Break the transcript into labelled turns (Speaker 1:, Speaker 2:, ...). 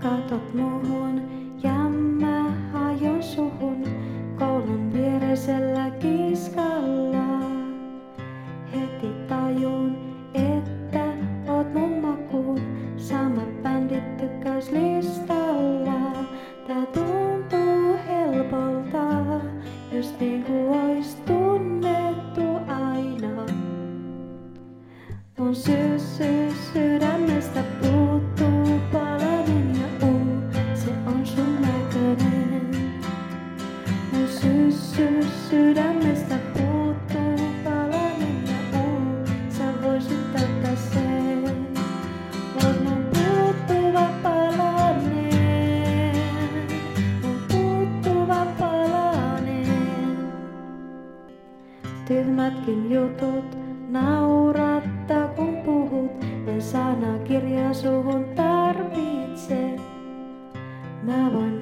Speaker 1: katot muhun ja mä hajon suhun koulun viereisellä kiskalla. Heti tajun, että oot mun makuun, samat bändit tykkäyslistalla. Tää tuntuu helpolta, just niinku ois tunnettu aina. Mun sydämestä puuttuu palanen ja se on sun näköinen. Mun sydämestä puuttuu palanen ja sä voisit täyttää sen. Oot mun puuttuva palanen, mun puuttuva palanen. Tyhmätkin jutut naurattaa kun puhut, en sanakirjaa suhun tarvitse. Mä voin